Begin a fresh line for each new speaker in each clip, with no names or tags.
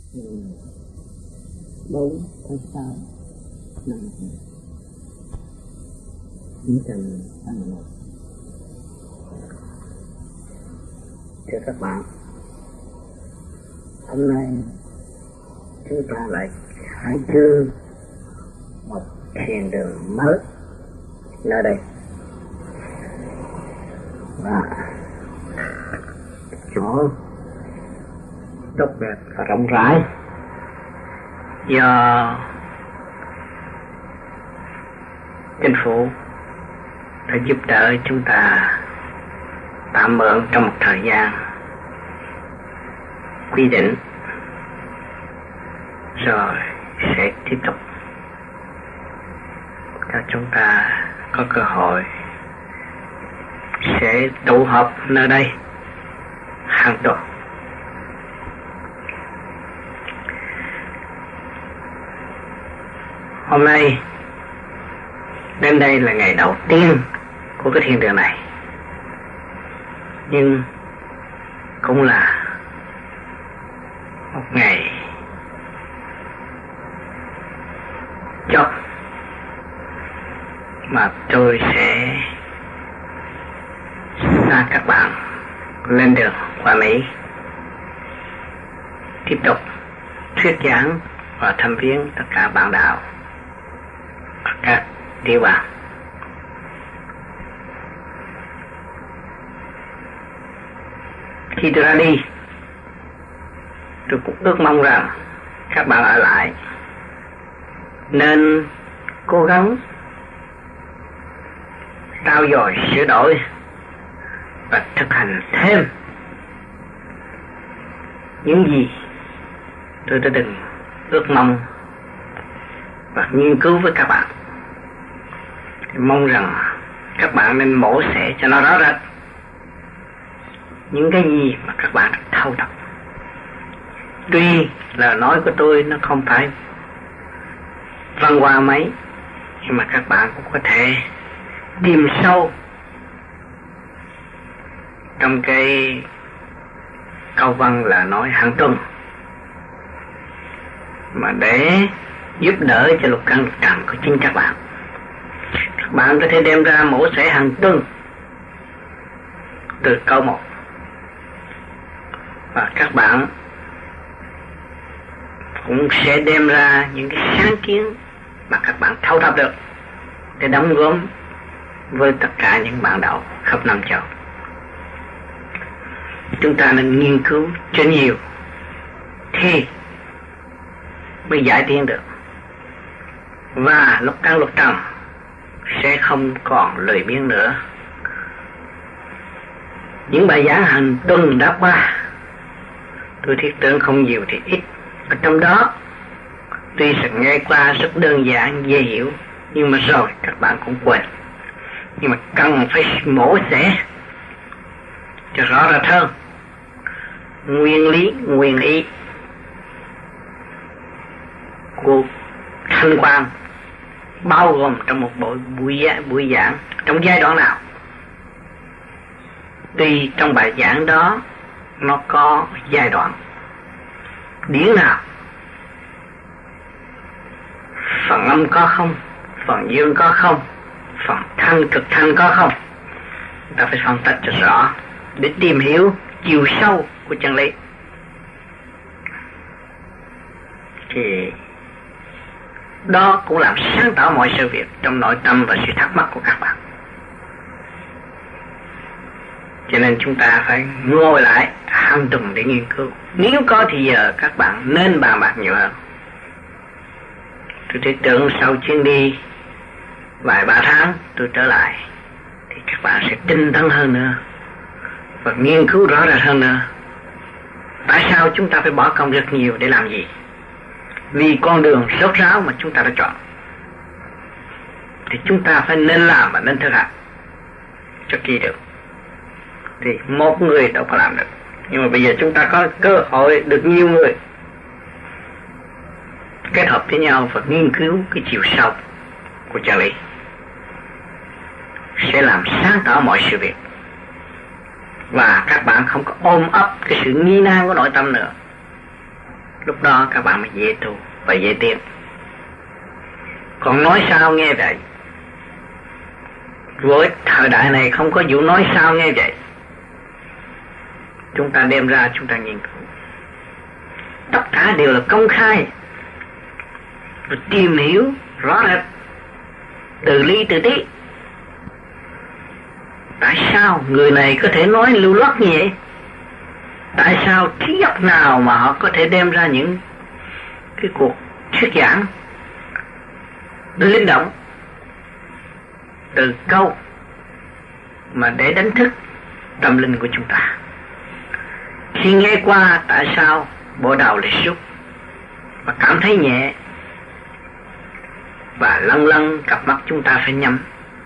4 tháng 6 năm 1981. Thưa các bạn, hôm nay chúng ta lại khai trương một thiền đường mới nơi đây, và chỗ tốt đẹp và rộng rãi do chính phủ đã giúp đỡ chúng ta tạm mượn trong một thời gian quy định, rồi sẽ tiếp tục cho chúng ta có cơ hội sẽ tụ họp nơi đây hàng tuần. Hôm nay đến đây là ngày đầu tiên của cái thiên đường này, nhưng cũng là một ngày chót mà tôi sẽ xa các bạn lên đường qua Mỹ, tiếp tục thuyết giảng và thăm viếng tất cả bạn đạo ở các địa bàn. Khi tôi ra đi, tôi cũng ước mong rằng các bạn ở lại nên cố gắng trau dồi sửa đổi và thực hành thêm những gì tôi đã từng ước mong và nghiên cứu với các bạn. Mong rằng các bạn nên mổ xẻ cho nó rõ rệt những cái gì mà các bạn đã thâu đọc. Tuy lời nói của tôi nó không phải văn hoa mấy, nhưng mà các bạn cũng có thể tìm sâu trong cái câu văn là nói hàng tuần mà để giúp đỡ cho lục căn lục trần của chính các bạn. Các bạn có thể đem ra mổ xẻ hàng tuần từ câu 1, và các bạn cũng sẽ đem ra những cái sáng kiến mà các bạn thâu thập được để đóng góp với tất cả những bạn đạo khắp năm châu. Chúng ta nên nghiên cứu cho nhiều thì mới giải tiến được, và lục căn lục trần sẽ không còn lười biếng nữa. Những bài giảng hàng tuần đã qua, tôi thiết tưởng không nhiều thì ít, ở trong đó tuy sẽ nghe qua rất đơn giản dễ hiểu, nhưng mà rồi các bạn cũng quên. Nhưng mà cần phải mổ xẻ cho rõ rệt hơn nguyên lý, nguyên ý của thanh quan bao gồm trong một buổi giảng trong giai đoạn nào. Tuy trong bài giảng đó nó có giai đoạn điển nào, phần âm có không, phần dương có không, phần thanh cực thanh có không, ta phải phân tích cho rõ để tìm hiểu chiều sâu của chân lý. Thì đó cũng làm sáng tỏ mọi sự việc trong nội tâm và sự thắc mắc của các bạn. Cho nên chúng ta phải ngồi lại hàng tuần để nghiên cứu. Nếu có thì giờ các bạn nên bàn bạc nhiều hơn. Tôi thấy tưởng sau chuyến đi vài 3 tháng tôi trở lại thì các bạn sẽ tinh tấn hơn nữa và nghiên cứu rõ rệt hơn nữa. Tại sao chúng ta phải bỏ công rất nhiều để làm gì? Vì con đường rốt ráo mà chúng ta đã chọn, thì chúng ta phải nên làm và nên thực hành cho kỹ được. Thì một người đâu có làm được, nhưng mà bây giờ chúng ta có cơ hội được nhiều người kết hợp với nhau và nghiên cứu cái chiều sâu của chân lý, sẽ làm sáng tỏ mọi sự việc. Và các bạn không có ôm ấp cái sự nghi nan của nội tâm nữa, Lúc đó các bạn mới dễ tu và dễ tiến. Còn nói sao nghe vậy. Với thời đại này không có vụ nói sao nghe vậy. Chúng ta đem ra chúng ta nghiên cứu. Tất cả đều là công khai. Và tìm hiểu rõ rệt. Từ ly từ tí. Tại sao người này có thể nói lưu loát như vậy? Tại sao trí óc nào mà họ có thể đem ra những cái cuộc thuyết giảng linh động từ câu mà để đánh thức tâm linh của chúng ta? Khi nghe qua tại sao bộ đầu lại xúc và cảm thấy nhẹ và lân lân cặp mắt chúng ta phải nhắm.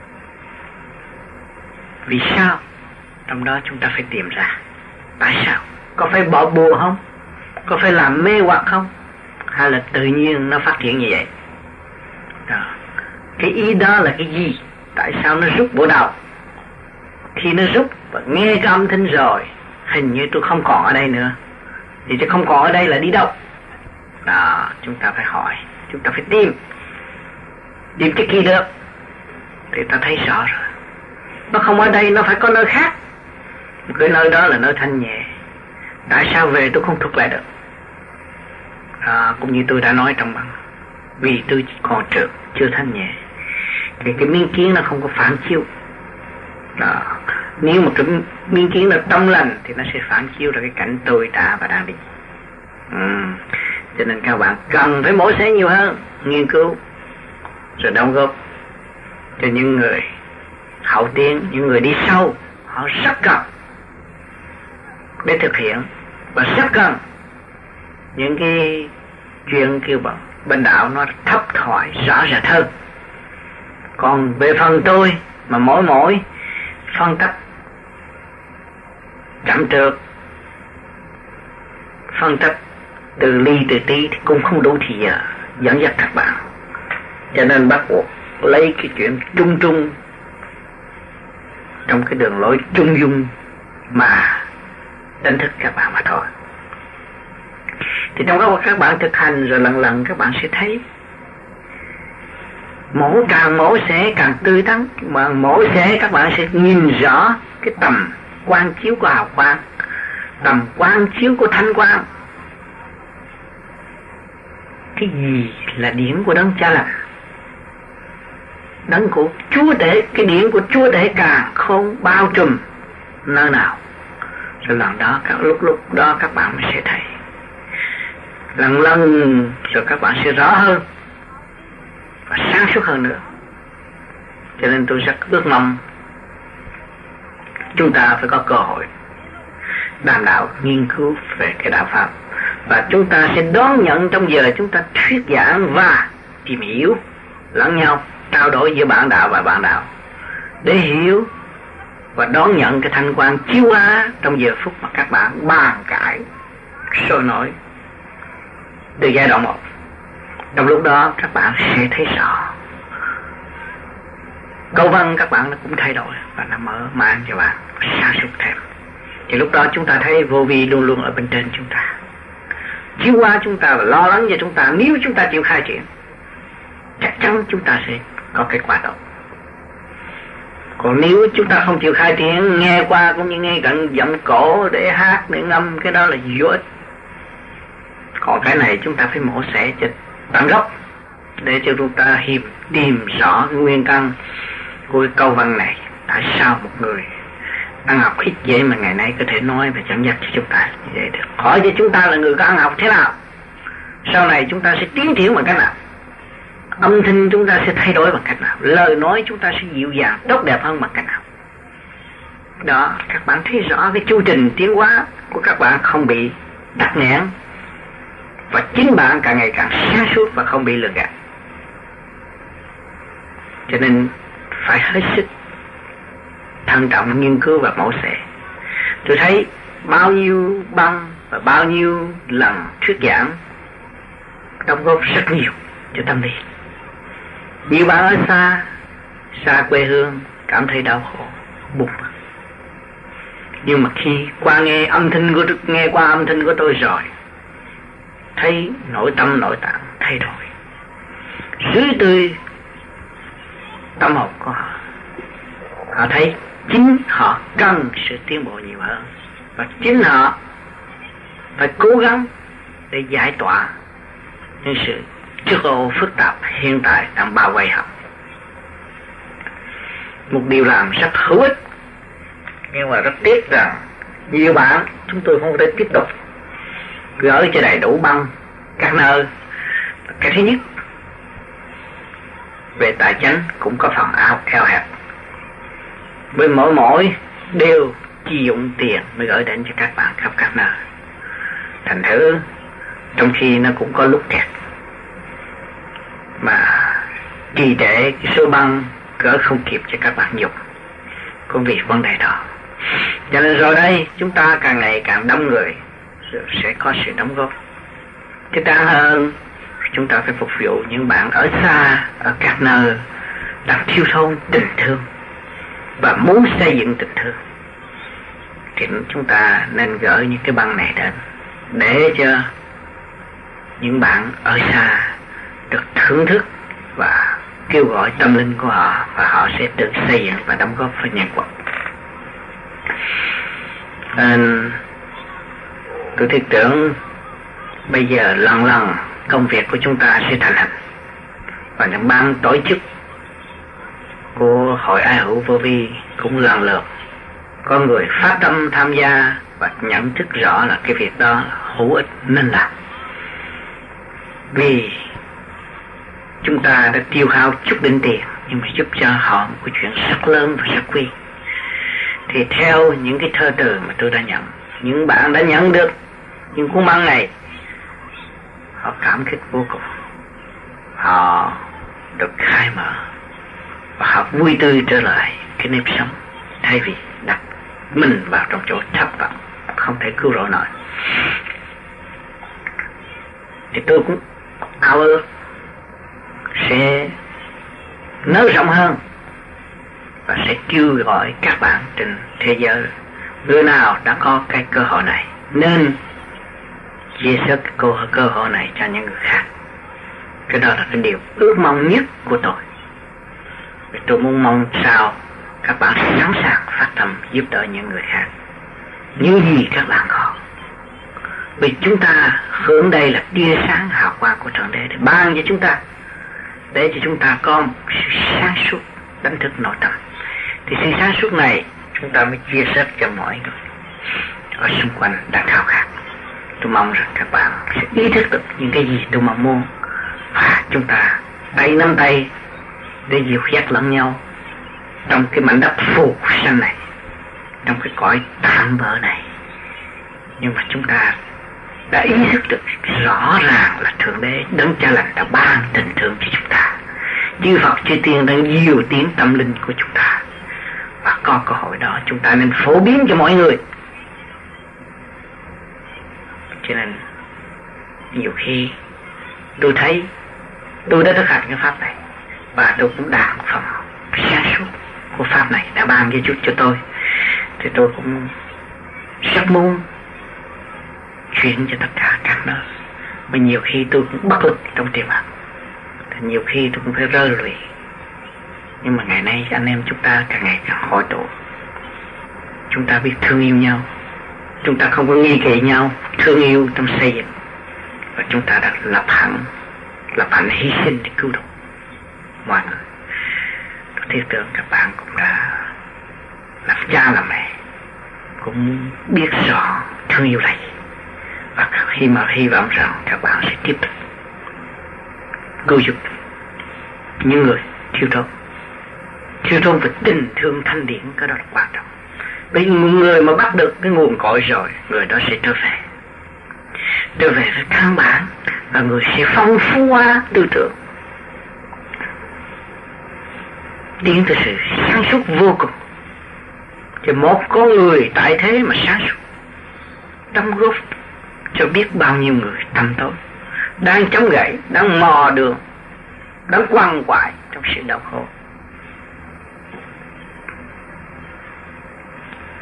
Vì sao? Trong đó chúng ta phải tìm ra. Tại sao? Có phải bỏ bùa không? Có phải làm mê hoặc không? Hay là tự nhiên nó phát triển như vậy? Đó. Cái ý đó là cái gì? Tại sao nó rút bộ đầu? Khi nó rút và nghe cái âm thanh rồi, hình như tôi không còn ở đây nữa. Thì tôi không còn ở đây là đi đâu? Đó, chúng ta phải hỏi, chúng ta phải tìm. Tìm cái kia được thì ta thấy rõ rồi. Nó không ở đây, nó phải có nơi khác. Cái nơi đó là nơi thanh nhẹ. Tại sao về tôi không thuộc lại được? Cũng như tôi đã nói trong băng. Vì tôi còn trượt, chưa thanh nhẹ. Cái miên kiến nó không có phản chiếu. Nếu mà cái miên kiến là trong lành thì nó sẽ phản chiếu ra cái cảnh tôi đã và đang đi. Cho nên các bạn cần phải mổ xẻ nhiều hơn, nghiên cứu rồi đóng góp cho những người hậu tiến, những người đi sau. Họ rất cần để thực hiện và rất cần những cái chuyện kêu bằng bên đạo nó thấp thoại rõ rệt hơn. Còn về phần tôi mà mỗi phân tích chậm trượt, phân tích từ ly từ tí thì cũng không đủ thì giờ dẫn dắt các bạn. Cho nên bắt buộc lấy cái chuyện trung trung trong cái đường lối trung dung mà đánh thức các bạn mà thôi. Thì trong đó các bạn thực hành rồi lần lần các bạn sẽ thấy càng mổ xẻ càng tươi tắn, mà mổ xẻ các bạn sẽ nhìn rõ cái tầm quang chiếu của hào quang, tầm quang chiếu của thanh quang. Cái gì là điển của Đấng Cha Lành? Đấng của Chúa Tể, cái điển của Chúa Tể càng không bao trùm nơi nào. Rồi lần đó, lúc đó các bạn sẽ thấy. Lần rồi các bạn sẽ rõ hơn và sáng suốt hơn nữa. Cho nên tôi rất ước mong chúng ta phải có cơ hội đàm đạo nghiên cứu về cái đạo Pháp. Và chúng ta sẽ đón nhận trong giờ chúng ta thuyết giảng và tìm hiểu lẫn nhau, trao đổi giữa bạn đạo và bạn đạo, để hiểu và đón nhận cái thanh quan chiếu hóa trong giờ phút mà các bạn bàn cãi sôi nổi từ giai đoạn 1. Trong lúc đó các bạn sẽ thấy rõ câu văn các bạn nó cũng thay đổi và nó mở mang cho bạn sáng suốt thêm. Thì lúc đó chúng ta thấy vô vi luôn luôn ở bên trên chúng ta, chiếu qua chúng ta và lo lắng cho chúng ta. Nếu chúng ta chịu khai triển, chắc chắn chúng ta sẽ có kết quả tốt. Còn nếu chúng ta không chịu khai triển, nghe qua cũng như nghe gần giọng cổ để hát để ngâm, cái đó là vô ích. Còn cái này chúng ta phải mổ xẻ cho tận gốc để cho chúng ta tìm rõ cái nguyên căn của cái câu văn này. Tại sao một người ăn học ít vậy mà ngày nay có thể nói và dẫn dắt cho chúng ta như vậy được? Hỏi cho chúng ta là người có ăn học thế nào, sau này chúng ta sẽ tiến triển bằng cách nào, âm thanh chúng ta sẽ thay đổi bằng cách nào, lời nói chúng ta sẽ dịu dàng tốt đẹp hơn bằng cách nào. Đó, các bạn thấy rõ cái chu trình tiến hóa của các bạn không bị tắc nghẽn, và chính bạn càng ngày càng sáng suốt và không bị lừa gạt. Cho nên phải hết sức thận trọng nghiên cứu và mổ xẻ. Tôi thấy bao nhiêu băng và bao nhiêu lần thuyết giảng đóng góp rất nhiều cho tâm lý. Nhiều bạn ở xa quê hương cảm thấy đau khổ, buồn. Nhưng mà khi nghe qua âm thanh của tôi rồi, thấy nội tâm nội tạng thay đổi dưới tươi tâm hồn của họ. Họ thấy chính họ cần sự tiến bộ nhiều hơn, và chính họ phải cố gắng để giải tỏa những sự trước ô phức tạp hiện tại đang bao vây họ. Một điều làm rất hữu ích, nhưng mà rất tiếc rằng nhiều bạn chúng tôi không thể tiếp tục gửi cho đầy đủ băng các nơi. Cái thứ nhất, về tài chính cũng có phần eo hẹp, với mỗi đều chi dụng tiền mới gửi đến cho các bạn khắp các nơi. Thành thử trong khi nó cũng có lúc kẹt mà trì trệ cái số băng gửi không kịp cho các bạn dùng, cũng vì vấn đề đó. Cho nên rồi đây chúng ta càng ngày càng đông người, sẽ có sự đóng góp thích đáng hơn. Chúng ta phải phục vụ những bạn ở xa, ở các nơi đang thiếu thốn tình thương và muốn xây dựng tình thương, thì chúng ta nên gửi những cái băng này đến để cho những bạn ở xa được thưởng thức và kêu gọi tâm linh của họ, và họ sẽ tự xây dựng và đóng góp với nhân vật. Tôi thiết tưởng bây giờ lần lần công việc của chúng ta sẽ thành hình, và những ban tổ chức của Hội Ai Hữu Vô Vi cũng lần lượt có người phát tâm tham gia và nhận thức rõ là cái việc đó hữu ích nên làm. Vì chúng ta đã tiêu hao chút đỉnh tiền, nhưng mà giúp cho họ một cái chuyện rất lớn và rất quý. Thì theo những cái thơ từ mà tôi đã nhận, những bạn đã nhận được những cuốn băng này, họ cảm kích vô cùng, họ được khai mở và họ vui tươi trở lại cái nếp sống, thay vì đặt mình vào trong chỗ thất vọng không thể cứu rỗi nổi. Thì tôi cũng ao ước sẽ nới rộng hơn và sẽ kêu gọi các bạn trên thế giới, người nào đã có cái cơ hội này nên chia sẻ cơ hội này cho những người khác. Cái đó là cái điều ước mong nhất của tôi. Tôi muốn mong sao các bạn sẵn sàng phát tâm giúp đỡ những người khác những gì các bạn có. Vì chúng ta hướng đây là tia sáng hào quang của Thượng Đế để ban cho chúng ta, để cho chúng ta có một sự sáng suốt đánh thức nội tâm. Thì sự sáng suốt này chúng ta mới chia sẻ cho mọi người ở xung quanh đang khao khát. Tôi mong rằng các bạn sẽ ý thức được những cái gì tôi mong muốn, và chúng ta tay nắm tay để dìu dắt lẫn nhau trong cái mảnh đất phù sanh này, trong cái cõi tạm bỡ này. Nhưng mà chúng ta đã ý thức được rõ ràng là Thượng Đế Đấng Cha Lành đã ban tình thương cho chúng ta. Chư Phật chư Tiên đang dìu tiếng tâm linh của chúng ta, và có cơ hội đó chúng ta nên phổ biến cho mọi người. Cho nên nhiều khi tôi thấy tôi đã thực hành cái pháp này, và tôi cũng đạt một phần sáng suốt của pháp này đã ban cho chút cho tôi, thì tôi cũng rất muốn chuyển cho tất cả các nơi. Mà nhiều khi tôi cũng bất lực trong tiền bạc, thì nhiều khi tôi cũng phải rơi lụy. Nhưng mà ngày nay anh em chúng ta càng ngày càng hội tụ, chúng ta biết thương yêu nhau, chúng ta không có nghi kỵ nhau, thương yêu trong xây dựng, và chúng ta đã lập hẳn hy sinh để cứu độ mọi người. Tôi thiết tưởng các bạn cũng đã làm cha làm mẹ, cũng biết rõ thương yêu này, và hy vọng rằng các bạn sẽ tiếp tục cứu giúp những người thiếu thốn về tình thương thanh điển. Cái đó là quan trọng. Vì người mà bắt được cái nguồn cội rồi, người đó sẽ trở về với căn bản, và người sẽ phong phú hóa tư tưởng, tiến tới sự sáng suốt vô cùng. Chứ một con người tại thế mà sáng suốt, đóng góp cho biết bao nhiêu người tăm tối, đang chống gậy, đang mò đường, đang quằn quại trong sự đau khổ.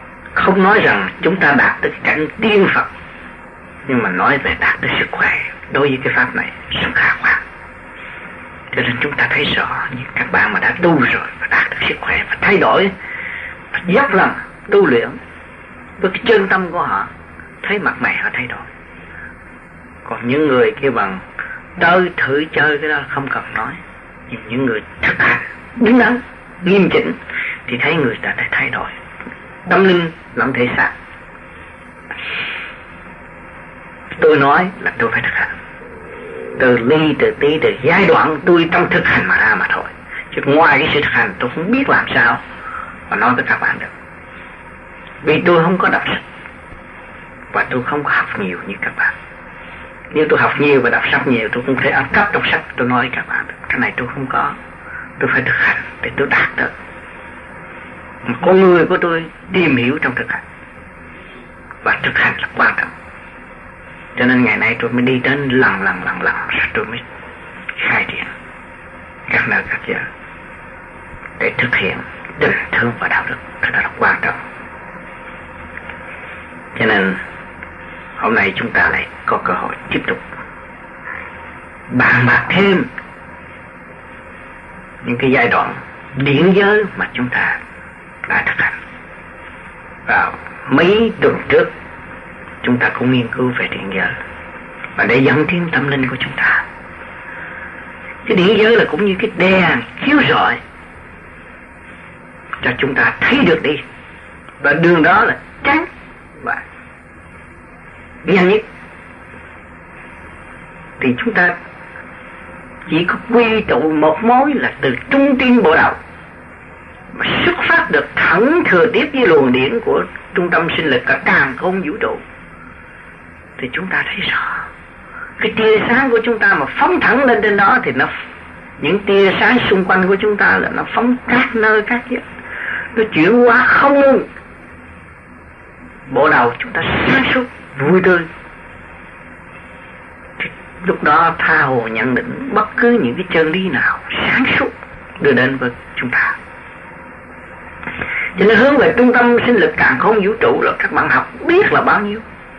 Không nói rằng chúng ta đạt được cảnh tiên Phật, nhưng mà nói về đạt được sức khỏe, đối với cái pháp này rất khả quan. Cho nên chúng ta thấy rõ những các bạn mà đã tu rồi và đạt được sức khỏe và thay đổi, và dốc lòng tu luyện với cái chân tâm của họ, thấy mặt mày họ thay đổi. Còn những người kia bằng tới thử chơi cái đó không cần nói, nhưng những người thực hành đúng đắn nghiêm chỉnh thì thấy người ta đã thay đổi tâm linh lẫn thể xác. Tôi nói là tôi phải thực hành từ ly từ tí từ giai đoạn tôi trong thực hành mà ra mà thôi, chứ ngoài cái sự thực hành tôi không biết làm sao mà nói với các bạn được, vì tôi không có đọc sách và tôi không có học nhiều như các bạn. Nếu tôi học nhiều và đọc sách nhiều tôi cũng thể ăn cắp đọc sách tôi nói với các bạn được. Cái này tôi không có, tôi phải thực hành để tôi đạt được. Con người của tôi tìm hiểu trong thực hành, và thực hành là quan trọng. Cho nên ngày nay tôi mới đi đến lần rồi tôi mới khai triển các nơi các giờ để thực hiện tình thương và đạo đức. Cái đó là quan trọng. Cho nên hôm nay chúng ta lại có cơ hội tiếp tục bàn bạc thêm những cái giai đoạn điển giới mà chúng ta đã thực hành. Vào mấy tuần trước chúng ta cũng nghiên cứu về điển giới, và để dẫn tiến tâm linh của chúng ta. Cái điển giới là cũng như cái đèn chiếu rọi cho chúng ta thấy được đi, và đường đó là tránh và nhanh nhất. Thì chúng ta chỉ có quy tụ một mối là từ trung tim bộ đầu mà xuất phát được thẳng thừa tiếp với luồng điển của trung tâm sinh lực cả càn khôn vũ trụ, thì chúng ta thấy rõ cái tia sáng của chúng ta mà phóng thẳng lên trên đó thì nó, những tia sáng xung quanh của chúng ta là nó phóng các nơi các giới, nó chuyển hóa không ngừng. Bộ đầu chúng ta sáng suốt vui tươi, thì lúc đó tha hồ nhận định bất cứ những cái chân lý nào sáng suốt đưa đến với chúng ta. Cho nên hướng về trung tâm sinh lực càn khôn vũ trụ là các bạn học biết là bao nhiêu,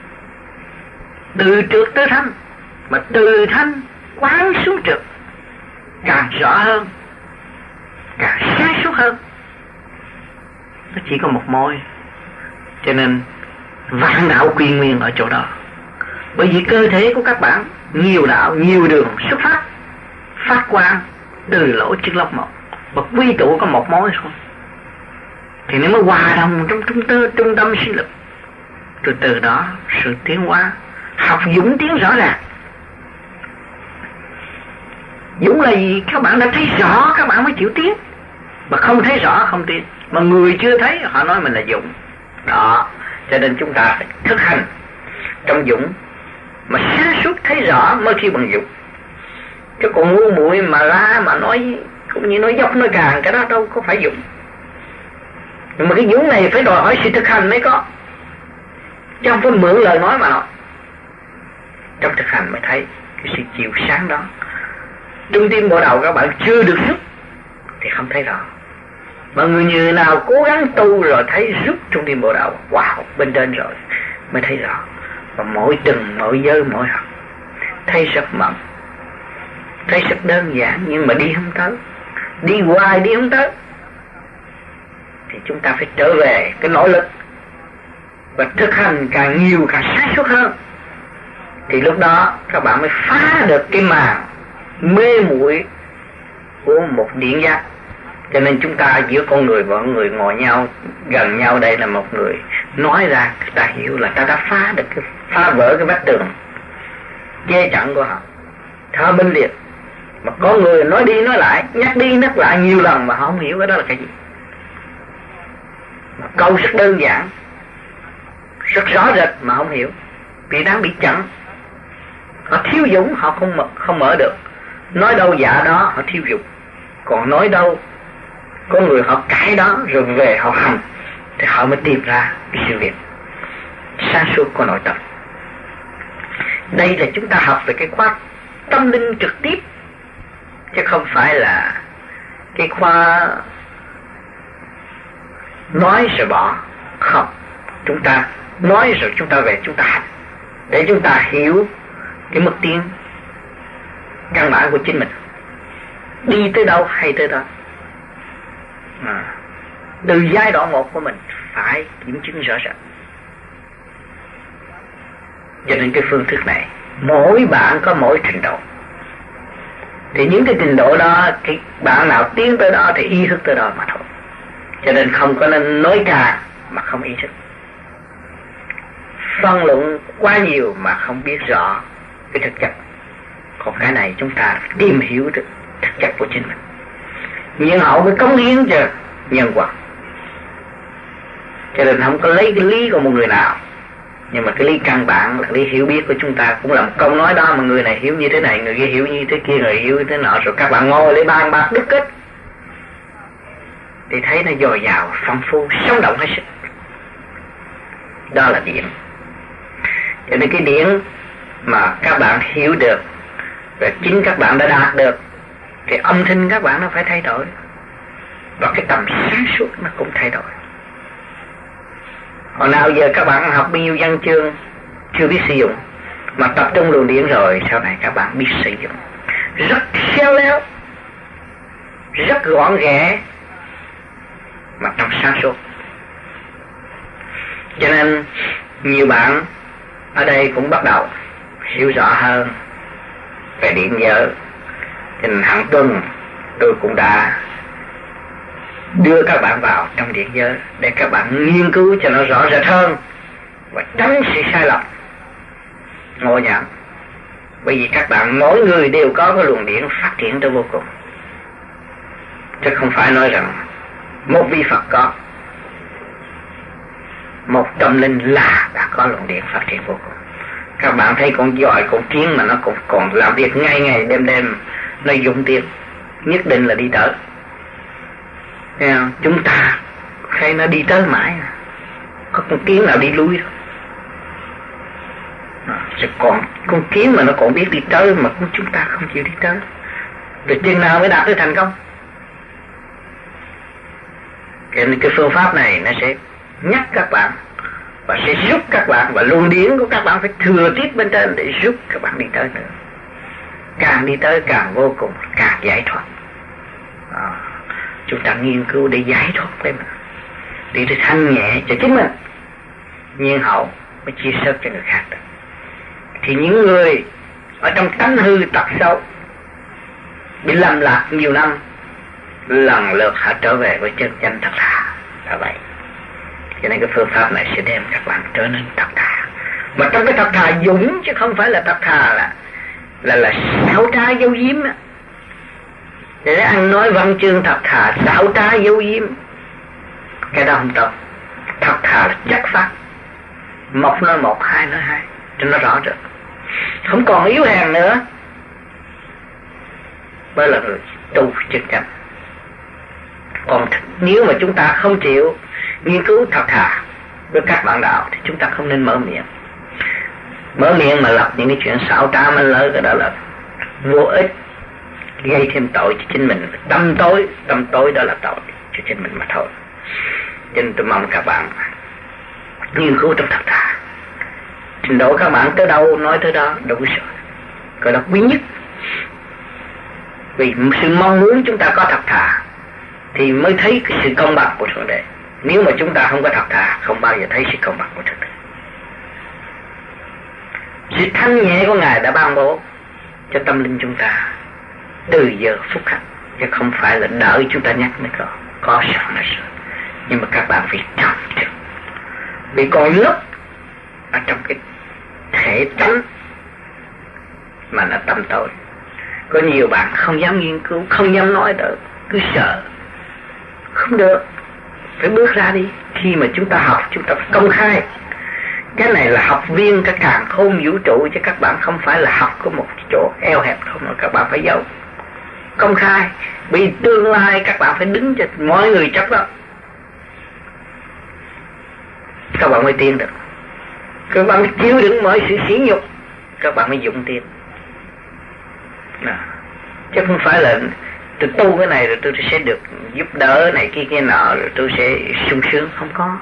từ trượt tới thanh, mà từ thanh quán xuống trượt càng rõ hơn, càng sáng suốt hơn. Nó chỉ có một mối, cho nên vạn đạo quy nguyên ở chỗ đó. Bởi vì cơ thể của các bạn nhiều đạo, nhiều đường xuất phát, phát quang từ lỗ chân lông một, và quy tụ có một mối thôi, thì nó mới hòa đồng trong trung tâm sinh lực. Từ đó sự tiến hóa, học dũng tiến rõ ràng. Dũng là gì? Các bạn đã thấy rõ các bạn mới chịu tiến, mà không thấy rõ không tiến. Mà người chưa thấy họ nói mình là dũng đó. Cho nên chúng ta phải thực hành trong dũng, mà sáng suốt thấy rõ mới kêu bằng dũng. Chứ còn ngu muội mà la mà nói cũng như nói dốc nói càng, cái đó đâu có phải dũng. Nhưng mà cái dũng này phải đòi hỏi sự thực hành mới có, chứ không phải mượn lời nói mà nói. Trong thực hành mới thấy cái sự chiều sáng đó. Trung tim bộ đầu các bạn chưa được rút thì không thấy rõ, mà người nào cố gắng tu rồi thấy rút trung tim bộ đầu, wow, bên trên rồi mới thấy rõ. Và mỗi từng mỗi giới mỗi học thấy rất mỏng, thấy rất đơn giản, nhưng mà đi không tới, đi hoài đi không tới. Thì chúng ta phải trở về cái nỗ lực và thực hành càng nhiều càng sáng suốt hơn, thì lúc đó các bạn mới phá được cái màn mê muội của một điển giác. Cho nên chúng ta giữa con người và người ngồi nhau gần nhau đây là một người nói ra, ta hiểu là ta đã phá được cái, phá vỡ cái vách tường che chắn của họ, thơ binh liệt. Mà có người nói đi nói lại, nhắc đi nhắc lại nhiều lần mà họ không hiểu cái đó là cái gì. Một câu rất đơn giản, rất rõ rệt mà không hiểu, vì đang bị chặn. Họ thiếu dũng, họ không mở được. Nói đâu dạ đó họ thiếu dũng, còn nói đâu có người họ cãi đó rồi về họ hành, thì họ mới tìm ra cái sự việc sáng suốt của nội tâm. Đây là chúng ta học về cái khoa tâm linh trực tiếp, chứ không phải là cái khoa nói rồi bỏ. Không, chúng ta nói rồi chúng ta về chúng ta hành, để chúng ta hiểu cái mức tiến căn bản của chính mình, đi tới đâu hay tới đó. Từ giai đoạn 1 của mình phải kiểm chứng rõ ràng. Cho nên cái phương thức này mỗi bạn có mỗi trình độ, thì những cái trình độ đó thì bạn nào tiến tới đó thì ý thức tới đó mà thôi. Cho nên không có nên nói càng mà không ý thức, phân luận quá nhiều mà không biết rõ cái thực chất. Còn cái này chúng ta tìm hiểu được thực chất của chính mình, nhiên hậu mới cống hiến cho nhân quả. Cho nên không có lấy cái lý của một người nào, nhưng mà cái lý căn bản là lý hiểu biết của chúng ta. Cũng là một câu nói đó mà người này hiểu như thế này, người kia hiểu như thế kia, người hiểu như thế nọ, rồi các bạn ngồi lấy bàn bạc đúc kết thì thấy nó dồi dào, phong phú, sống động hết sức. Đó là điển. Cho nên cái điển mà các bạn hiểu được và chính các bạn đã đạt được thì âm thanh các bạn nó phải thay đổi, và cái tầm sáng suốt nó cũng thay đổi. Hồi nào giờ các bạn học bao nhiêu văn chương chưa biết sử dụng, mà tập trung luồng điển rồi sau này các bạn biết sử dụng rất khéo léo, rất gọn ghẽ mà trong sáng suốt. Cho nên nhiều bạn ở đây cũng bắt đầu hiểu rõ hơn về điện giới. Cho nên hàng tuần tôi cũng đã đưa các bạn vào trong điện giới để các bạn nghiên cứu cho nó rõ rệt hơn và tránh sự sai lầm ngộ nhận. Bởi vì các bạn mỗi người đều có cái luồng điển phát triển tới vô cùng, chứ không phải nói rằng một vị Phật có, một tâm linh là đã có luồng điển phát triển vô cùng. Các bạn thấy con giỏi, con kiến mà nó còn làm việc ngày ngày đêm đêm, nó dụng tiền nhất định là đi tới. Chúng ta thấy nó đi tới mãi, có con kiến nào đi lui đâu. Còn con kiến mà nó còn biết đi tới mà chúng ta không chịu đi tới, rồi chừng nào mới đạt tới thành công. Cho nên cái phương pháp này nó sẽ nhắc các bạn và sẽ giúp các bạn, và luồng điển của các bạn phải thừa tiếp bên trên để giúp các bạn đi tới nữa. Càng đi tới càng vô cùng, càng giải thoát. Chúng ta nghiên cứu để giải thoát với mình, để thanh nhẹ cho chính mình, nhiên hậu mới chia sẻ cho người khác được. Thì những người ở trong tánh hư tật xấu bị lầm lạc nhiều năm, lần lượt họ trở về với chân chánh thật thà. Là vậy. Cho nên cái phương pháp này sẽ đem các bạn trở nên thật thà. Mà trong cái thật thà dũng, chứ không phải là thật thà là xảo trá dấu diếm á. Để ăn nói văn chương thật thà, xảo trá dấu diếm, cái đó không tốt. Thật thà là chất phát, một nói một, hai nói hai, cho nó rõ rệt, không còn yếu hèn nữa. Mới là người tu chân chánh. Còn nếu mà chúng ta không chịu nghiên cứu thật thà với các bạn đạo thì chúng ta không nên mở miệng. Mở miệng mà lập những cái chuyện xảo trá manh lỡ, cái đó là vô ích, gây thêm tội cho chính mình. Tâm tối đó là tội cho chính mình mà thôi. Cho nên tôi mong các bạn nghiên cứu trong thật thà. Trình độ các bạn tới đâu nói tới đó đủ rồi, cái đó quý nhất. Vì sự mong muốn chúng ta có thật thà thì mới thấy cái sự công bằng của Thượng Đế. Nếu mà chúng ta không có thật thà, không bao giờ thấy sự công bằng của Thượng Đế. Sự thanh nhẹ của Ngài đã ban bố cho tâm linh chúng ta từ giờ phút khắc, chứ không phải là đợi chúng ta nhắc mới có sẵn là rồi. Nhưng mà các bạn phải chậm chậm, vì còn lớp ở trong cái thể tánh mà nó tâm tối. Có nhiều bạn không dám nghiên cứu, không dám nói được, cứ sợ. Không được, phải bước ra đi. Khi mà chúng ta học, chúng ta phải công khai. Cái này là học viên cái càn khôn vũ trụ, chứ các bạn không phải là học có một chỗ eo hẹp không, mà các bạn phải giấu công khai. Vì tương lai các bạn phải đứng cho mọi người chấp đó, các bạn mới tiến được. Các bạn mới chịu đựng mọi sự sỉ nhục, các bạn mới dụng tiền. Chứ không phải là tôi tu cái này rồi tôi sẽ được giúp đỡ này kia nọ rồi tôi sẽ sung sướng. Không có.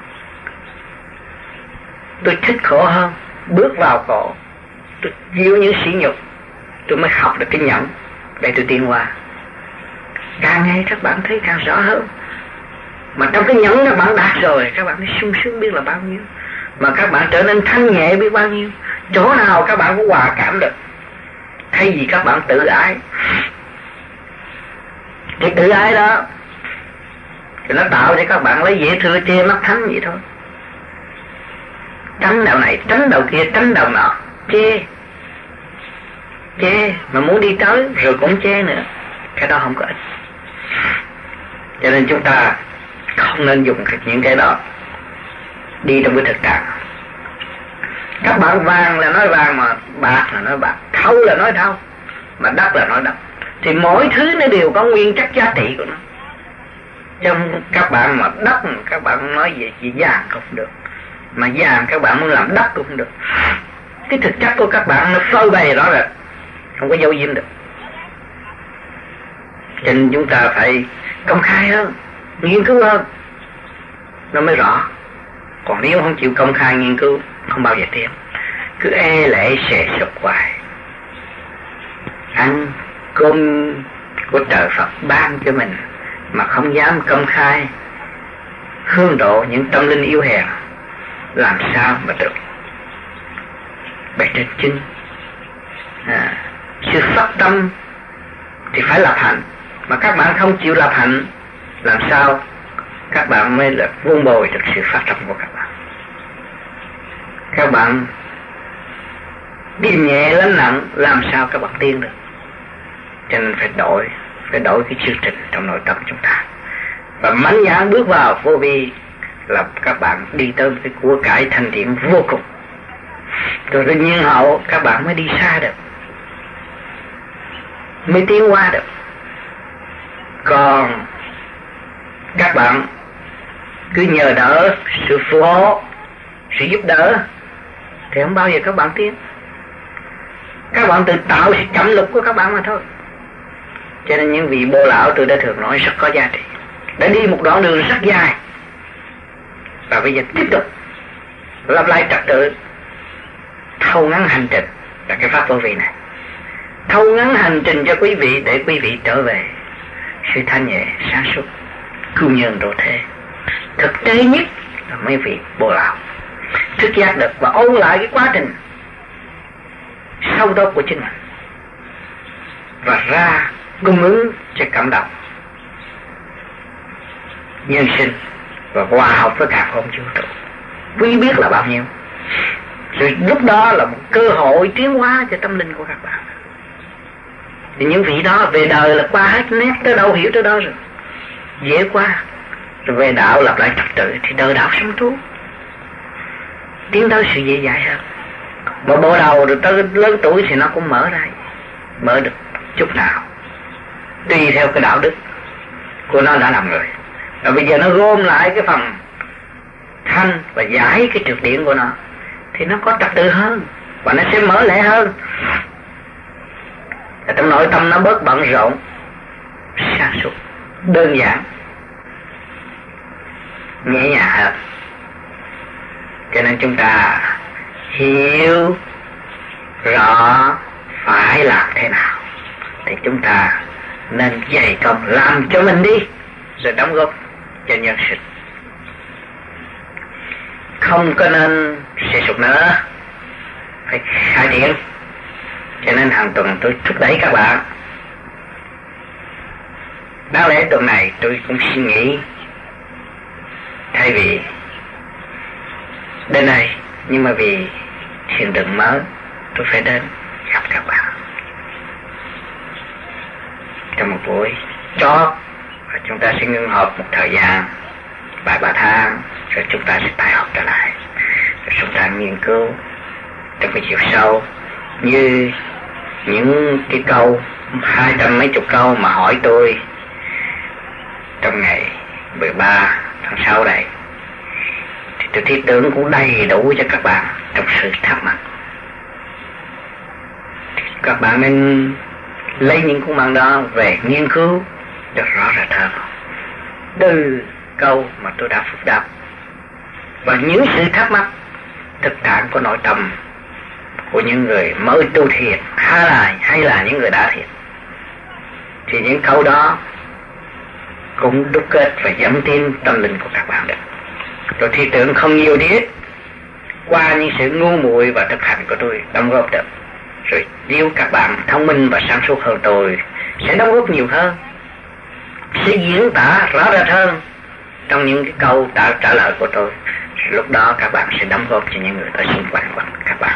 Tôi thích khổ hơn, bước vào khổ, tôi chịu những sỉ nhục, tôi mới học được cái nhẫn để tôi tiến qua. Càng ngày các bạn thấy càng rõ hơn. Mà trong cái nhẫn các bạn đạt rồi, các bạn mới sung sướng biết là bao nhiêu. Mà các bạn trở nên thanh nhẹ biết bao nhiêu. Chỗ nào các bạn cũng hòa cảm được. Thay vì các bạn tự ái. Cái tự ái đó thì nó tạo cho các bạn lấy dễ thừa chê mắt thánh vậy thôi. Tránh đầu này, tránh đầu kia, tránh đầu nọ. Chê mà muốn đi tới rồi cũng chê nữa. Cái đó không có ích. Cho nên chúng ta không nên dùng những cái đó đi trong cái thực trạng. Các bạn vàng là nói vàng, mà bạc là nói bạc, thau là nói thau, mà đất là nói đất. Thì mỗi thứ nó đều có nguyên chất giá trị của nó. Trong các bạn mà đất, các bạn nói về chỉ vàng cũng không được, mà vàng các bạn muốn làm đất cũng không được. Cái thực chất của các bạn nó phơi bày rõ rệt, không có giấu giếm được. Cho nên chúng ta phải công khai hơn, nghiên cứu hơn, nó mới rõ. Còn nếu không chịu công khai nghiên cứu, không bao giờ tiến. Cứ e lệ xề sụp hoài. Ăn cơm của trời Phật ban cho mình mà không dám công khai hương độ những tâm linh yếu hèn, làm sao mà được. Bề trên chân sự phát tâm thì phải lập hạnh, mà các bạn không chịu lập hạnh, làm sao các bạn mới là vun bồi được sự phát tâm của các bạn. Các bạn đi nhẹ lên nặng, làm sao các bạn tiến được. Cho nên phải đổi cái chương trình trong nội tâm chúng ta, và mạnh dạn bước vào vô vi, là các bạn đi tới cái của cải thanh thiện vô cùng. Rồi tự nhiên hậu các bạn mới đi xa được, mới tiến qua được. Còn các bạn cứ nhờ đỡ sự phù hộ, sự giúp đỡ thì không bao giờ các bạn tiến. Các bạn tự tạo sự chậm lực của các bạn mà thôi. Cho nên những vị bồ lão tôi đã thường nói rất có giá trị, đã đi một đoạn đường rất dài, và bây giờ tiếp tục lặp lại trật tự thâu ngắn hành trình là cái pháp vô vi này. Thâu ngắn hành trình cho quý vị để quý vị trở về sự thanh nhẹ, sáng suốt, cưu nhân độ thế. Thực tế nhất là mấy vị bồ lão thức giác được và ôn lại cái quá trình sâu đốc của chính mình, và ra cung ứng cho cảm động nhân sinh và hòa hợp với cả không vũ trụ. Quý biết là bao nhiêu. Rồi lúc đó là một cơ hội tiến hóa cho tâm linh của các bạn. Thì những vị đó về đời là qua hết nét, tới đâu hiểu tới đó rồi, dễ qua. Rồi về đạo lặp lại trật tự thì đời đạo sống trú, tiến tới sự dễ dãi hơn. Mà bộ đầu rồi tới lớn tuổi thì nó cũng mở ra, mở được chút nào tùy theo cái đạo đức của nó đã làm người. Và bây giờ nó gom lại cái phần thanh và giải cái trượt điện của nó, thì nó có trật tự hơn và nó sẽ mở lẽ hơn. Và trong nội tâm nó bớt bận rộn, sáng suốt, đơn giản, nhẹ nhàng hơn. Cho nên chúng ta hiểu rõ phải làm thế nào thì chúng ta nên dày công làm cho mình đi, rồi đóng góp cho nhân sinh. Không có nên xề sụp nữa, phải khai triển. Cho nên hàng tuần tôi thúc đẩy các bạn. Đáng lẽ tuần này tôi cũng suy nghĩ, thay vì đến đây, nhưng mà vì thiền định mới, tôi phải đến gặp các bạn trong một buổi chót, và chúng ta sẽ ngưng họp một thời gian vài ba tháng, rồi chúng ta sẽ tái họp trở lại, rồi chúng ta nghiên cứu trong cái chiều sâu, như những cái câu 200 mấy chục câu mà hỏi tôi trong ngày 13 tháng 6 này, thì tôi thiết tưởng cũng đầy đủ cho các bạn trong sự thắc mắc. Các bạn nên lấy những cuốn băng đó về nghiên cứu được rõ rệt hơn từ câu mà tôi đã phúc đáp, và những sự thắc mắc thực trạng của nội tâm của những người mới tu thiền hay là những người đã thiền. Thì những câu đó cũng đúc kết và dẫn tiến tâm linh của các bạn được. Rồi thị tượng không nhiều đi ít, qua những sự ngu muội và thực hành của tôi đóng góp được. Rồi nếu các bạn thông minh và sáng suốt hơn tôi sẽ đóng góp nhiều hơn, sẽ diễn tả rõ rệt hơn trong những cái câu trả lời của tôi. Lúc đó các bạn sẽ đóng góp cho những người ở xung quanh của các bạn.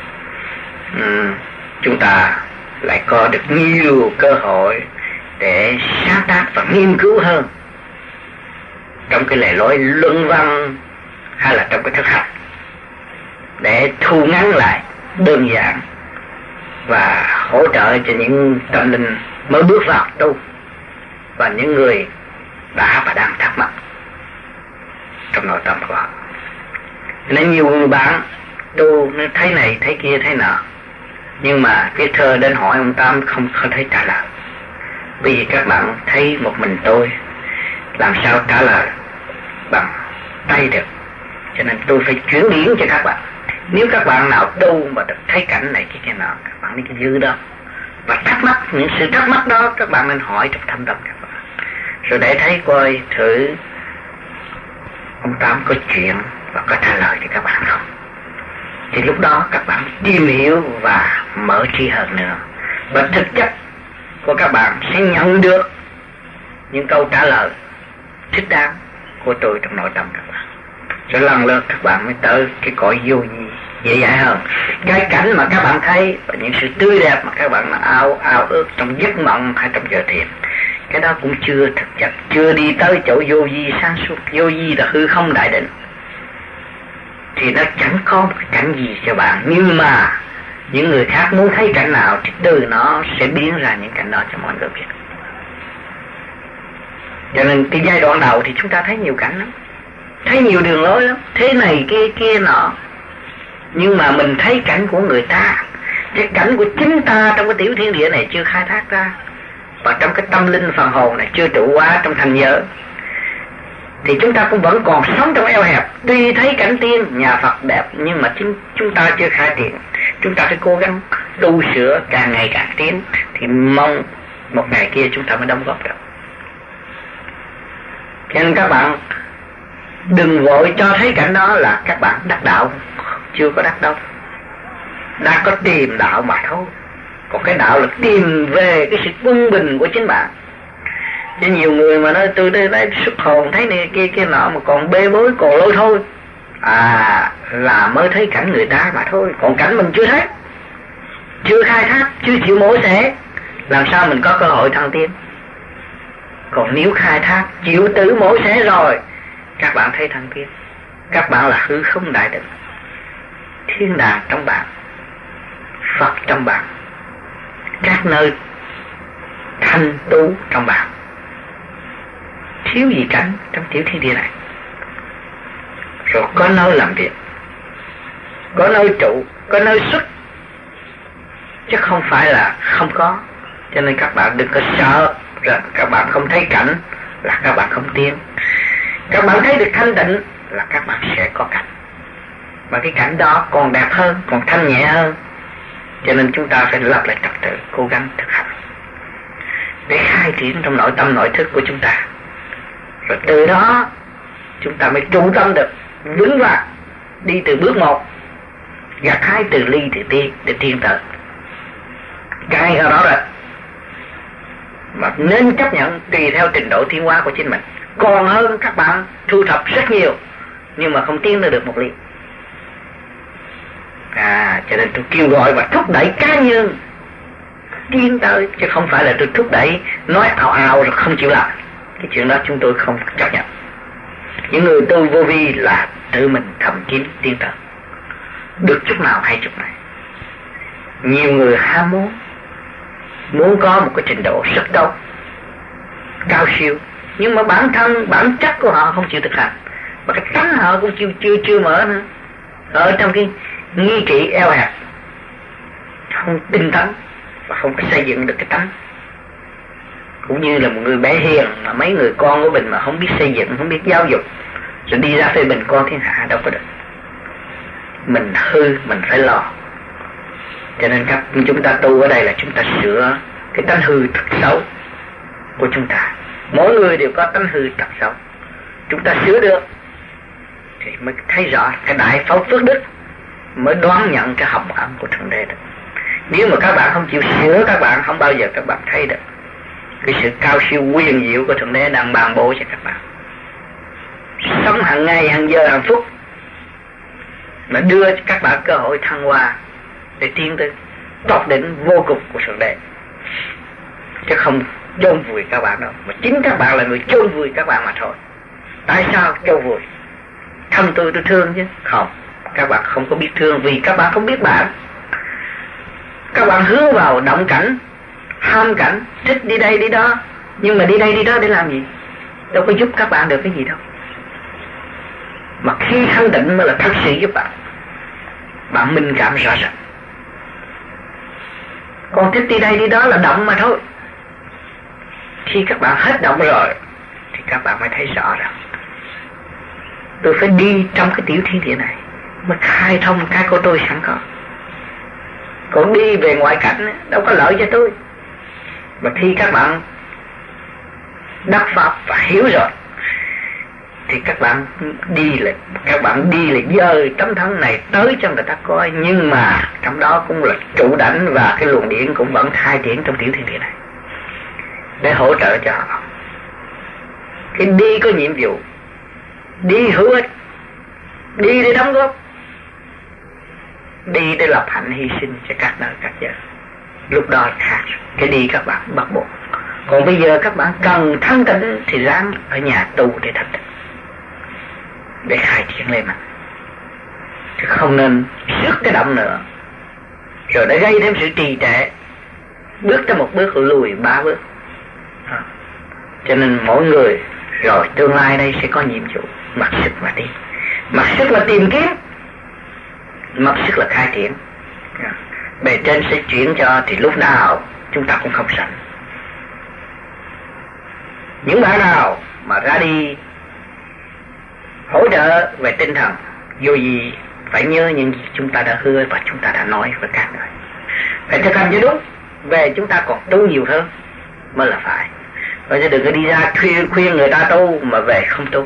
Chúng ta lại có được nhiều cơ hội để sáng tác và nghiên cứu hơn trong cái lề lối luận văn hay là trong cái thực hành, để thu ngắn lại đơn giản và hỗ trợ cho những tâm linh mới bước vào tu và những người đã và đang thắc mắc trong nội tâm của họ. Nên nhiều bạn tu thấy này thấy kia thấy nọ, nhưng mà cái thơ đến hỏi ông Tám không thấy trả lời, vì các bạn thấy một mình tôi làm sao trả lời bằng tay được. Cho nên tôi phải chuyển biến cho các bạn. Nếu các bạn nào tu mà được thấy cảnh này cái nọ, các bạn đi cái dư đó và thắc mắc, những sự thắc mắc đó các bạn nên hỏi trong thâm tâm các bạn, rồi để thấy coi thử ông Tám có chuyện và có trả lời cho các bạn không. Thì lúc đó các bạn tìm hiểu và mở trí hơn nữa, và thực chất của các bạn sẽ nhận được những câu trả lời thích đáng của tôi trong nội tâm các bạn. Rồi lần lượt các bạn mới tới cái cõi vô vi dễ dãi hơn. Cái cảnh mà các bạn thấy và những sự tươi đẹp mà các bạn ao ước trong giấc mộng hay trong giờ thiền, cái đó cũng chưa thực chất, chưa đi tới chỗ vô vi sáng suốt. Vô vi là hư không đại định, thì nó chẳng có một cái cảnh gì cho bạn, nhưng mà những người khác muốn thấy cảnh nào thì từ nó sẽ biến ra những cảnh đó cho mọi người biết. Cho nên cái giai đoạn đầu thì chúng ta thấy nhiều cảnh lắm, thấy nhiều đường lối lắm, thế này kia nọ, nhưng mà mình thấy cảnh của người ta, cái cảnh của chính ta trong cái tiểu thiên địa này chưa khai thác ra, và trong cái tâm linh phần hồn này chưa trụ hóa trong thành giới, thì chúng ta cũng vẫn còn sống trong eo hẹp. Tuy thấy cảnh tiên nhà Phật đẹp, nhưng mà chúng ta chưa khai triển. Chúng ta phải cố gắng tu sửa càng ngày càng tiến, thì mong một ngày kia chúng ta mới đóng góp được. Cho nên các bạn đừng vội cho thấy cảnh đó là các bạn đắc đạo. Chưa có đắc đâu, đã có tìm đạo mà thôi. Còn cái đạo là tìm về cái sự quân bình của chính bạn. Chứ nhiều người mà nói tôi đây xuất hồn thấy này kia nọ mà còn bê bối còn lôi thôi, là mới thấy cảnh người ta mà thôi. Còn cảnh mình chưa thấy, chưa khai thác, chưa chịu mổ xẻ, làm sao mình có cơ hội thăng tiến. Còn nếu khai thác, chịu tử mổ xẻ rồi, các bạn thấy thăng tiến. Các bạn là hư không đại định, thiên đàng trong bạn, Phật trong bạn, các nơi thanh tú trong bạn. Thiếu gì cảnh trong tiểu thiên địa này. Rồi có nơi làm việc, có nơi trụ, có nơi xuất, chứ không phải là không có. Cho nên các bạn đừng có sợ rằng các bạn không thấy cảnh là các bạn không tiến. Các bạn thấy được thanh tịnh là các bạn sẽ có cảnh, và cái cảnh đó còn đẹp hơn, còn thanh nhẹ hơn. Cho nên chúng ta phải lập lại trật tự, cố gắng thực hành để khai triển trong nội tâm nội thức của chúng ta. Rồi từ đó chúng ta mới trụ tâm được, vững vàng đi từ bước một, gặt hái từ ly từ tiên để tiến tới. Cái ở đó rồi mà nên chấp nhận tùy theo trình độ tiến hóa của chính mình. Còn hơn các bạn thu thập rất nhiều nhưng mà không tiến được một ly. Cho nên tôi kêu gọi và thúc đẩy cá nhân tiến tới, chứ không phải là tôi thúc đẩy nói ào rồi không chịu làm. Cái chuyện đó chúng tôi không chấp nhận. Những người tu vô vi là tự mình thầm kín tiến tới, được chút nào hay chút này. Nhiều người ham muốn có một cái trình độ rất tốt, cao siêu, nhưng mà bản chất của họ không chịu thực hành, và cái tánh họ cũng chưa mở nữa. Ở trong cái nghi kỵ eo hẹp, không tinh tấn và không có xây dựng được cái tánh. Cũng như là một người bé hiền mà mấy người con của mình mà không biết xây dựng, không biết giáo dục, rồi đi ra phê bình con thiên hạ đâu có được. Mình hư mình phải lo, Cho nên chúng ta tu ở đây là chúng ta sửa cái tánh hư tật xấu của chúng ta. Mỗi người đều có tánh hư tật xấu, chúng ta sửa được thì mới thấy rõ cái đại phẫu phước đức, mới đoán nhận cái hồng ân của Thượng Đế được. Nếu mà các bạn không chịu sửa, các bạn không bao giờ các bạn thấy được cái sự cao siêu quyền diệu của Thượng Đế đang ban bố cho các bạn. Sống hàng ngày, hàng giờ, hàng phút mà đưa cho các bạn cơ hội thăng hoa để tiến tới tột đỉnh vô cùng của Thượng Đế, chứ không chôn vùi các bạn đâu, mà chính các bạn là người chôn vùi các bạn mà thôi. Tại sao chôn vùi? Thâm tôi thương chứ không, các bạn không có biết thương vì các bạn không biết bạn. Các bạn hướng vào động cảnh, ham cảnh, thích đi đây đi đó, nhưng mà đi đây đi đó để làm gì? Đâu có giúp các bạn được cái gì đâu. Mà khi thanh tịnh mới là thật sự giúp bạn. Bạn minh cảm rõ ràng. Còn thích đi đây đi đó là động mà thôi. Khi các bạn hết động rồi thì các bạn mới thấy rõ rằng tôi phải đi trong cái tiểu thiên địa này mới khai thông cái của tôi sẵn có. Còn đi về ngoại cảnh đâu có lợi cho tôi. Mà khi các bạn đắc pháp và hiểu rồi thì các bạn đi là dời tấm thân này tới cho người ta coi, nhưng mà trong đó cũng là trụ đảnh và cái luồng điển cũng vẫn khai triển trong tiểu thiên địa này để hỗ trợ cho họ. Cái đi có nhiệm vụ, đi hữu ích, đi để đóng góp, đi để lập hạnh hy sinh cho các nơi các giờ. Lúc đó là khác, cái đi các bạn bắt buộc. Còn bây giờ các bạn cần thanh tịnh thì ráng ở nhà tu để thanh tịnh, để khai triển lên mà, chứ không nên sức cái động nữa rồi đã gây thêm sự trì trệ, bước tới một bước lùi 3 bước. Cho nên mỗi người rồi tương lai đây sẽ có nhiệm vụ mặc sức mà đi, mặc sức là tìm kiếm, mặc sức là khai triển. Bề trên sẽ chuyển cho thì lúc nào chúng ta cũng không sẵn. Những bạn nào mà ra đi hỗ trợ về tinh thần vô gì phải nhớ những gì chúng ta đã hứa và chúng ta đã nói với các người, phải thực hành cho đúng. Về chúng ta còn tu nhiều hơn mới là phải. Bây giờ đừng có đi ra khuyên người ta tu mà về không tu,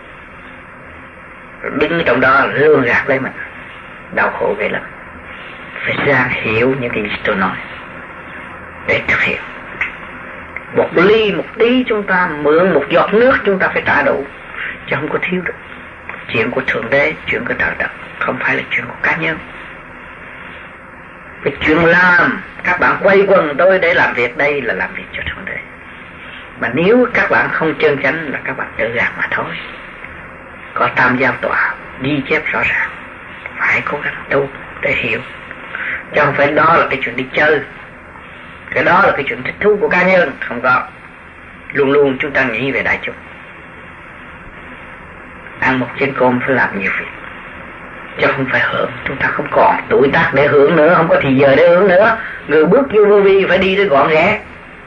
đứng trong đó lường gạt lấy mình, đau khổ ghê lắm. Phải ra hiểu những cái gì tôi nói để thực hiện. Một ly một tí chúng ta mượn, một giọt nước chúng ta phải trả đủ, chứ không có thiếu được. Chuyện của Thượng Đế, chuyện của trời đất, không phải là chuyện của cá nhân. Cái chuyện làm, các bạn quay quần tôi để làm việc, đây là làm việc cho Thượng Đế. Mà nếu các bạn không chân chánh là các bạn tự gạt mà thôi. Có tam giao tọa ghi chép rõ ràng, phải cố gắng tu để hiểu, chứ không phải đó là cái chuyện đi chơi, cái đó là cái chuyện thích thú của cá nhân. Không có. Luôn luôn chúng ta nghĩ về đại chúng. Ăn một chén cơm phải làm nhiều việc, chứ không phải hưởng. Chúng ta không còn tuổi tác để hưởng nữa, không có thì giờ để hưởng nữa. Người bước vô vô vi phải đi tới gọn ghẽ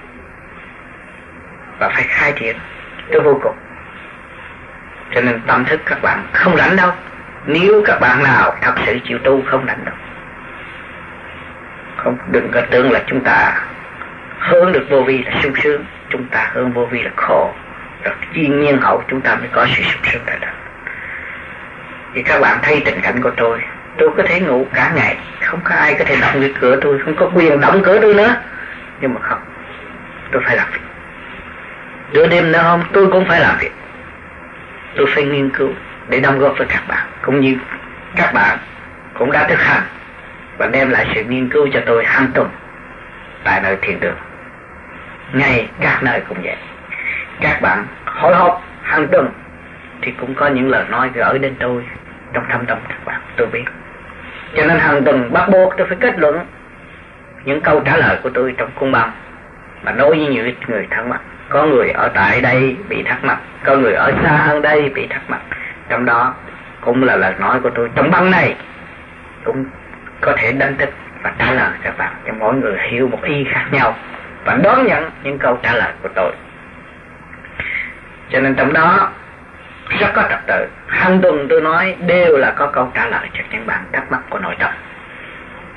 và phải khai triển tới vô cùng. Cho nên tâm thức các bạn không rảnh đâu. Nếu các bạn nào thật sự chịu tu không rảnh đâu. Không, đừng có tưởng là chúng ta hướng được vô vi là sung sướng. Chúng ta hướng vô vi là khổ. Rồi duyên nhiên hậu chúng ta mới có sự sung sướng tại đó. Thì các bạn thấy tình cảnh của tôi có thể ngủ cả ngày, không có ai có thể động cái cửa tôi, không có quyền động cửa tôi nữa. Nhưng mà không, tôi phải làm việc. Giữa đêm nữa hôm tôi cũng phải làm việc. Tôi phải nghiên cứu để đóng góp với các bạn, cũng như các bạn cũng đã thực hành và đem lại sự nghiên cứu cho tôi hàng tuần tại nơi thiền đường. Ngay các nơi cũng vậy. Các bạn hội họp hàng tuần thì cũng có những lời nói gửi đến tôi trong thâm tâm các bạn, tôi biết. Cho nên hàng tuần bắt buộc tôi phải kết luận những câu trả lời của tôi trong cung băng mà nói với những người thắc mắc. Có người ở tại đây bị thắc mắc, có người ở xa hơn đây bị thắc mắc. Trong đó cũng là lời nói của tôi trong băng này, cũng có thể đánh thức và trả lời các bạn, cho mỗi người hiểu một ý khác nhau và đón nhận những câu trả lời của tôi. Cho nên trong đó rất có trật tự. Hàng tuần tôi nói đều là có câu trả lời cho những bạn thắc mắc của nội tâm.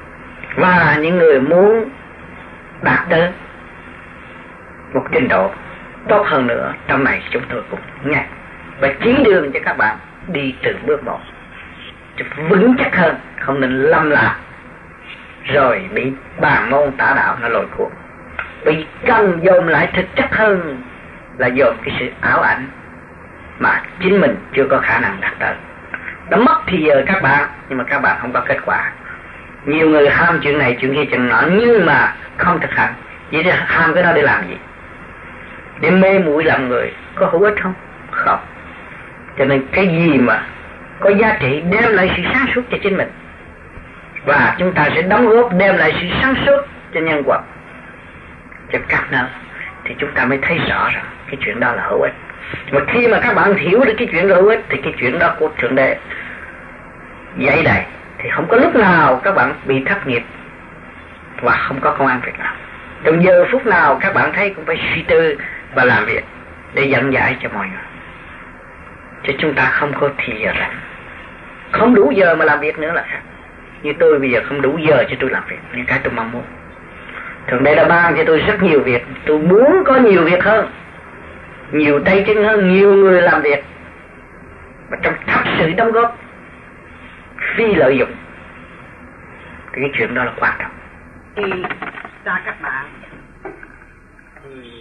Và những người muốn đạt tới một trình độ tốt hơn nữa, trong này chúng tôi cũng nghe và chỉ đường cho các bạn đi từng bước một cho vững chắc hơn, không nên lâm lạc rồi bị bàn môn tả đạo nó lôi cuốn. Vì cần dồn lại thực chất hơn là dồn cái sự ảo ảnh mà chính mình chưa có khả năng đạt tới. Nó mất thì giờ các bạn, nhưng mà các bạn không có kết quả. Nhiều người ham chuyện này chuyện kia chuyện nọ nhưng mà không thực hành. Vậy thì ham cái đó để làm gì? Để mê muội làm người có hữu ích không? Không. Cho nên cái gì mà có giá trị đem lại sự sáng suốt cho chính mình, và chúng ta sẽ đóng góp đem lại sự sáng suốt cho nhân vật, cho các nơi, thì chúng ta mới thấy rõ rằng cái chuyện đó là hữu ích. Mà khi mà các bạn hiểu được cái chuyện hữu ích thì cái chuyện đó của Thượng Đế dạy đây thì không có lúc nào các bạn bị thất nghiệp và không có công ăn việc làm. Trong giờ phút nào các bạn thấy cũng phải suy tư và làm việc để dẫn giải cho mọi người. Chứ chúng ta không có thì giờ rảnh, không đủ giờ mà làm việc nữa là khác. Như tôi bây giờ không đủ giờ cho tôi làm việc những cái tôi mong muốn. Thượng Đế đã ban cho tôi rất nhiều việc, tôi muốn có nhiều việc hơn, nhiều tay chân hơn, nhiều người làm việc, và trong thật sự đóng góp phi lợi dụng. Thì cái chuyện đó là quan trọng.
Khi ra các bạn thì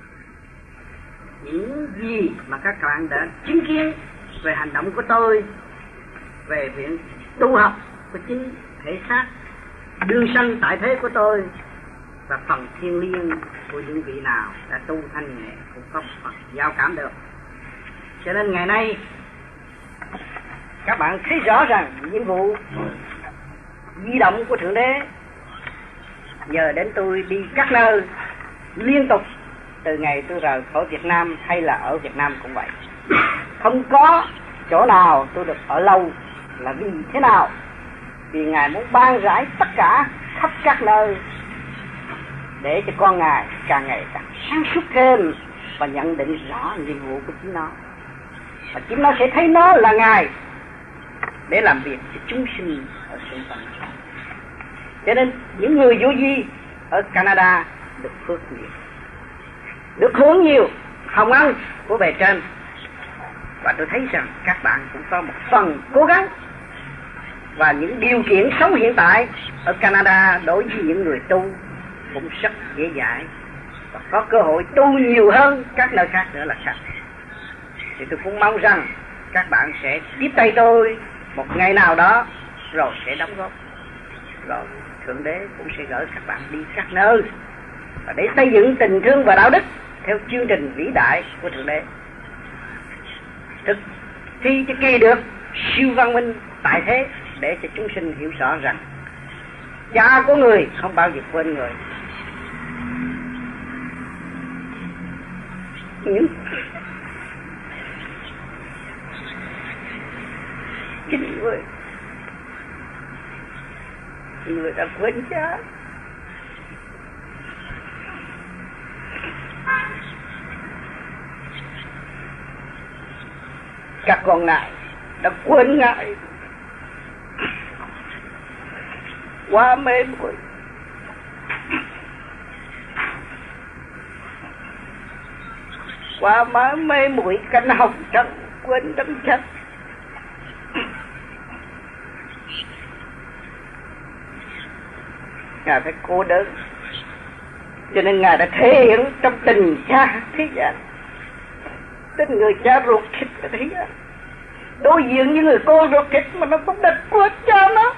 những gì mà các bạn đã chứng kiến về hành động của tôi, về việc tu học của chính thể xác đương sanh tại thế của tôi, và phần thiêng liêng của những vị nào đã tu thanh nghệ cũng có phần giao cảm được. Cho nên ngày nay các bạn thấy rõ rằng nhiệm vụ di động của Thượng Đế nhờ đến tôi đi các nơi liên tục từ ngày tôi rời khỏi Việt Nam, hay là ở Việt Nam cũng vậy. Không có chỗ nào tôi được ở lâu là vì thế nào? Vì Ngài muốn ban rải tất cả khắp các nơi để cho con Ngài càng ngày càng sáng suốt thêm và nhận định rõ nhiệm vụ của chính nó, và chính nó sẽ thấy nó là Ngài để làm việc cho chúng sinh ở xung quanh. Cho nên những người vô vi ở Canada được phước nhiều, được hưởng nhiều hồng ân của bề trên, và tôi thấy rằng các bạn cũng có một phần cố gắng. Và những điều kiện sống hiện tại ở Canada đối với những người tu cũng rất dễ dãi, và có cơ hội tu nhiều hơn các nơi khác nữa là sao. Thì tôi cũng mong rằng các bạn sẽ tiếp tay tôi một ngày nào đó, rồi sẽ đóng góp, rồi Thượng Đế cũng sẽ gửi các bạn đi các nơi, và để xây dựng tình thương và đạo đức theo chương trình vĩ đại của Thượng Đế, thực thi cho kỳ được siêu văn minh tại thế, để cho chúng sinh hiểu rõ rằng cha của người không bao giờ quên người. Chính người đã quên cha. Các con ngài đã quên ngài, quá mê muội, quá mê muội cánh hồng trần, quên đấng chân. Ngài phải cô đơn, cho nên Ngài đã thể hiện trong tình cha thế gian, tình người cha ruột thịt ở thế gian, đối diện với người con ruột thịt mà nó cũng địch của cha nó.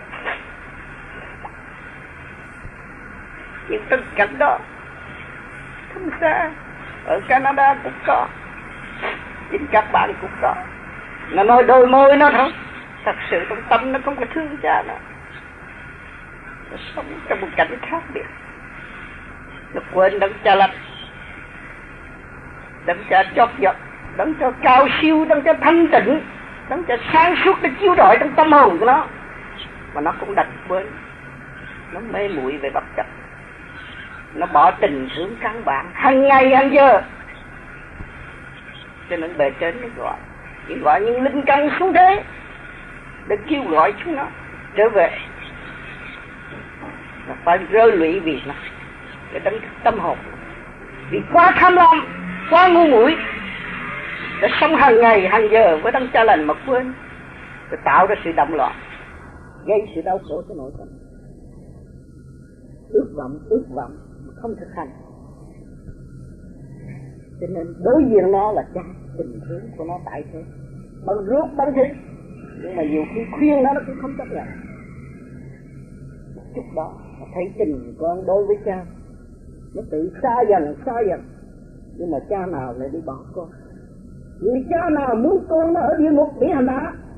Những tình cảnh đó không xa, ở Canada cũng có, chính các bạn cũng có. Nó nói đôi môi nó thôi, thật sự trong tâm nó không có thương cha nó. Nó sống trong một cảnh khác biệt, nó quên đấng cha lành, đấng cha chót vật, đấng cha cao siêu, đấng cha thanh tịnh, đấng cha sáng suốt để chiếu rọi trong tâm hồn của nó. Mà nó cũng đặt quên, nó mê muội về vật chất, nó bỏ tình thương căn bản hàng ngày hàng giờ. Cho nên bề trên nó gọi những linh căn xuống thế để kêu gọi chúng nó trở về. Nó phải rơi lụy vì nó để đánh tâm hồn, vì quá tham lam, quá ngu muội để sống hàng ngày hàng giờ với đấng Cha lành mà quên, để tạo ra sự động loạn, gây sự đau khổ cho nội tâm. Ước vọng mà không thực hành, cho nên đối diện nó là cha, tình thương của nó tại thế, bằng rốt bằng thế, nhưng mà nhiều khi khuyên nó cũng không chấp nhận. Một chút đó nó thấy tình con đối với cha, nó tự xa dần, nhưng mà cha nào lại đi bỏ con? Người cha nào muốn con nó ở địa ngục bị hành hạ?